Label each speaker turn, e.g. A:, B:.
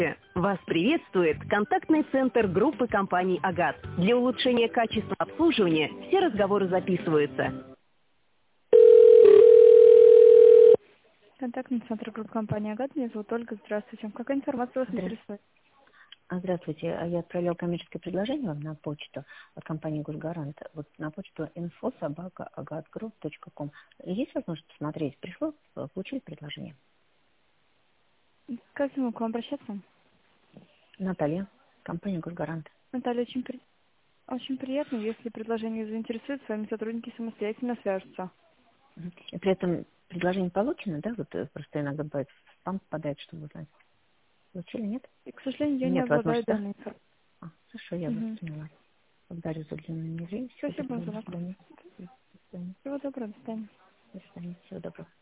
A: Вас приветствует контактный центр группы компаний «Агат». Для улучшения качества обслуживания все разговоры записываются.
B: Контактный центр группы компании «Агат». Меня зовут Ольга. Здравствуйте. Какая информация вас интересует?
C: Здравствуйте. Я отправлял коммерческое предложение вам на почту от компании «Госгарант». Вот на почту info@agatgroup.com. Есть возможность посмотреть? Пришло? Получили предложение?
B: Как я могу к вам обращаться?
C: Наталья, компания «Госгарант».
B: Наталья, очень приятно. Если предложение заинтересует, с вами сотрудники самостоятельно свяжутся.
C: И при этом предложение получено, да? Вот просто иногда бывает в спам попадает, чтобы узнать. Получили, нет?
B: И, к сожалению, я не
C: Нет
B: обладаю
C: возможности, да?
B: данной информацией.
C: Хорошо, я вас поняла. Благодарю за длинную речь. Всего
B: Спасибо
C: доброго.
B: за
C: До
B: вопрос.
C: свидания. До свидания.
B: Всего доброго. До свидания.
C: До свидания. Всего доброго.